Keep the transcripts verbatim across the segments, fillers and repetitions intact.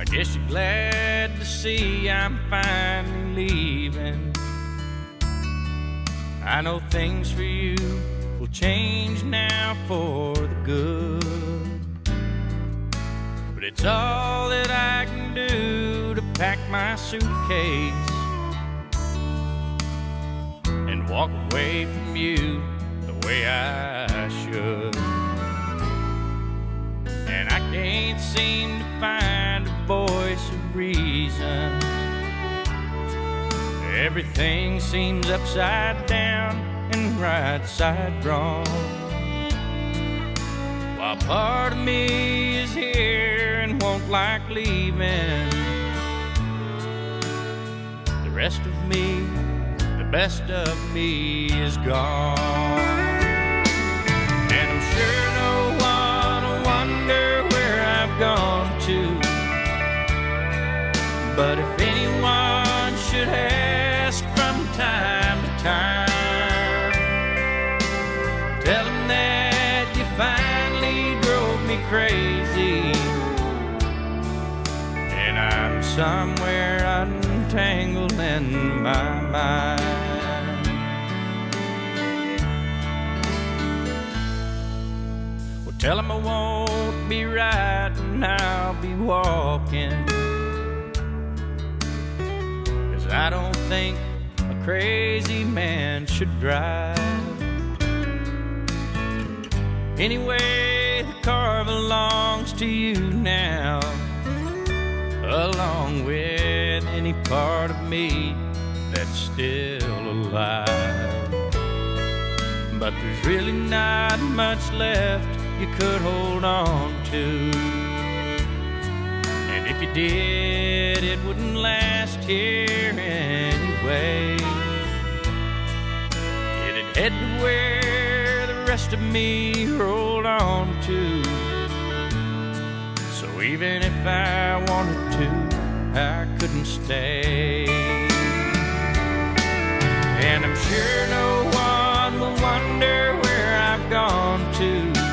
Guess you're glad to see I'm finally leaving. I know things for you will change now for the good, but it's all that I can do to pack my suitcase and walk away from you the way I should. And I can't seem to find a voice of reason. Everything seems upside down and right side wrong, while part of me is here and won't like leaving. The rest of me, the best of me is gone. And I'm sure no one will wonder where I've gone to, but if anyone should ask from time to time, tell them that you finally drove me crazy, and I'm somewhere untangled in my mind. Well, tell them I won't be riding, I'll be walking, 'cause I don't think a crazy man should drive. Anyway, the car belongs to you now, along with any part of me that's still alive. But there's really not much left you could hold on to, and if you did, it wouldn't last here anyway. It'd head to where the rest of me rolled on to. So even if I wanted to, I couldn't stay. And I'm sure no one will wonder where I've gone to,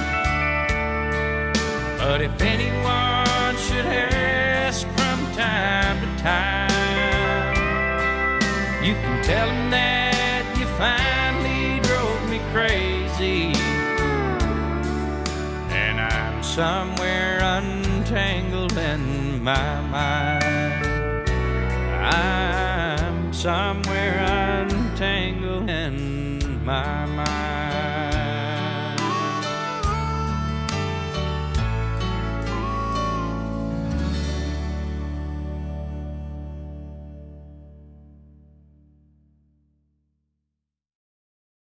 but if anyone should ask from time to time, you can tell them that you finally drove me crazy, and I'm somewhere untangled in my mind. I'm somewhere